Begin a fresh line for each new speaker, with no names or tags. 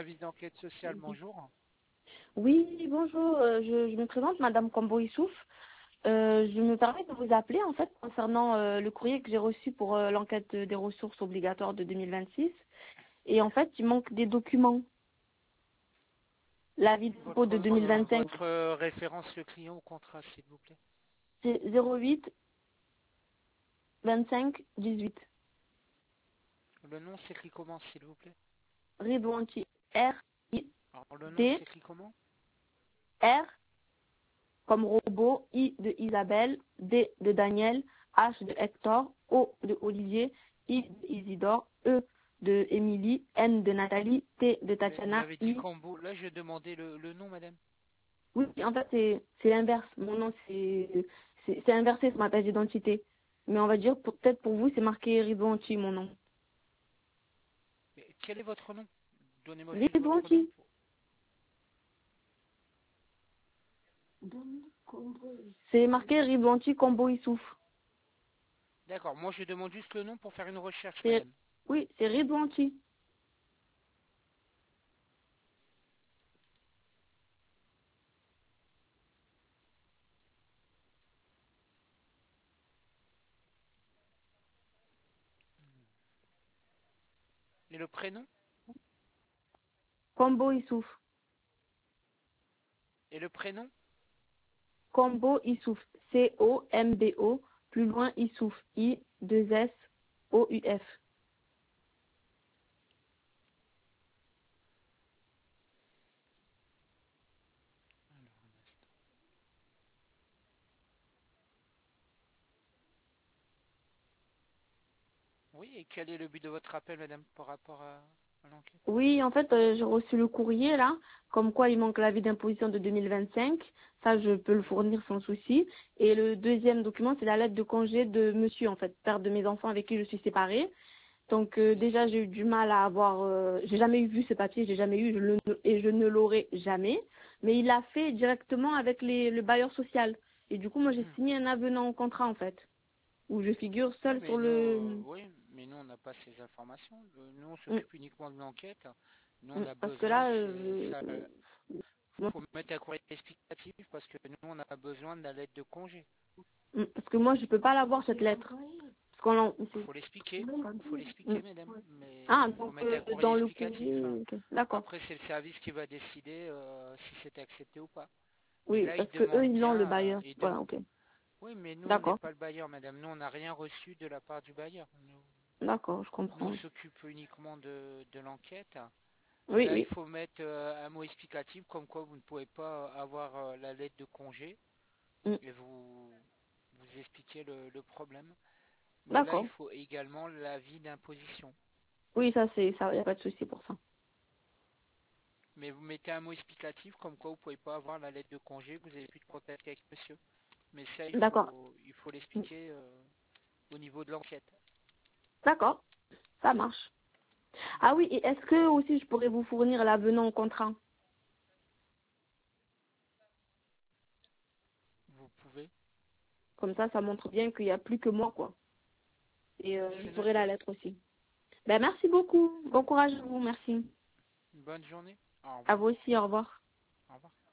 service d'enquête sociale, bonjour.
Oui, bonjour, je me présente, Madame Kambo Issouf. Je me permets de vous appeler en fait concernant le courrier que j'ai reçu pour l'enquête des ressources obligatoires de 2026. Et en fait, il manque des documents. L'avis d'impôt de 2025,
Votre référence, le client au contrat, s'il vous plaît.
c'est 08 25 18.
Le nom s'écrit comment, s'il vous plaît?
Ridwanti, R, I,
Alors, le nom
D,
s'écrit comment?
R comme robot, I de Isabelle, D de Daniel, H de Hector, O de Olivier, I de Isidore, E de Émilie, N de Nathalie, T de
Mais vous
Tatiana,
m'avez dit
I.
Cambo. Là, je demandais le nom, madame.
Oui, en fait, c'est l'inverse. Mon nom, c'est inversé sur ma page d'identité. Mais on va dire, peut-être pour vous, c'est marqué Ridwanti, mon nom.
Mais quel est votre nom? Donnez-moi juste votre nom.
Ridwanti. C'est marqué Ridwanti Combo Issouf.
D'accord, moi je demande juste le nom pour faire une recherche,
C'est,
madame.
oui, c'est Ridwanti.
Et le prénom?
Combo Issouf.
Et le prénom?
Combo Issouf. C-O-M-B-O. Plus loin Issouf. I-2-S-O-U-F.
Oui, et quel est le but de votre appel, madame, par rapport à l'enquête?
Oui, en fait, j'ai reçu le courrier là, comme quoi il manque l'avis d'imposition de 2025. Ça, je peux le fournir sans souci. Et le deuxième document, c'est la lettre de congé de monsieur, en fait, père de mes enfants avec qui je suis séparée. Donc déjà, j'ai eu du mal à avoir, j'ai jamais vu ce papier, j'ai jamais eu, et je ne l'aurai jamais. Mais il l'a fait directement avec le bailleur social. Et du coup, moi, j'ai signé un avenant au contrat, en fait, où je figure
Oui,
seule
mais
sur
nous,
le.
on n'a pas ces informations. Nous, on
Mm.
s'occupe uniquement de l'enquête. Nous, on a
Parce que
besoin,
là,
ça,
moi,
faut mettre un courrier explicatif parce que nous, on a besoin de la lettre de congé.
parce que moi, je peux pas l'avoir cette lettre. Parce qu'on
Faut l'expliquer,
Mm.
madame. Mais
Ah,
il faut
donc
mettre un courrier
dans le
explicatif,
courrier,
hein.
ok. D'accord.
Après, c'est le service qui va décider si c'est accepté ou pas. Mais
Oui,
là, il
parce que eux,
demande
ils ont
bien,
le bailleur. Voilà, ok.
oui, mais nous, on n'est
D'accord.
pas le bailleur, madame. Nous, on n'a rien reçu de la part du bailleur.
D'accord, je
Nous, on
comprends.
s'occupe uniquement de l'enquête. Et
Oui,
là, il
oui.
faut mettre un mot explicatif comme quoi vous ne pouvez pas avoir la lettre de congé
Mm.
et vous expliquer le problème. Mais là, il
D'accord.
faut également l'avis d'imposition.
Oui, ça, il n'y a pas de souci pour ça.
Mais vous mettez un mot explicatif comme quoi vous ne pouvez pas avoir la lettre de congé, que vous n'avez plus de contact avec monsieur. Mais ça,
D'accord.
il faut
Mm.
l'expliquer au niveau de l'enquête.
D'accord, ça marche. Ah oui,
D'accord?
et est-ce que aussi je pourrais vous fournir l'avenant au contrat?
Vous pouvez.
Comme ça montre bien qu'il n'y a plus que moi, quoi. Et je
C'est
ferai la
noté.
lettre aussi. Ben, merci beaucoup. Bon courage à vous, merci.
Une bonne journée. Au
À
revoir.
vous aussi, au revoir.
Au revoir.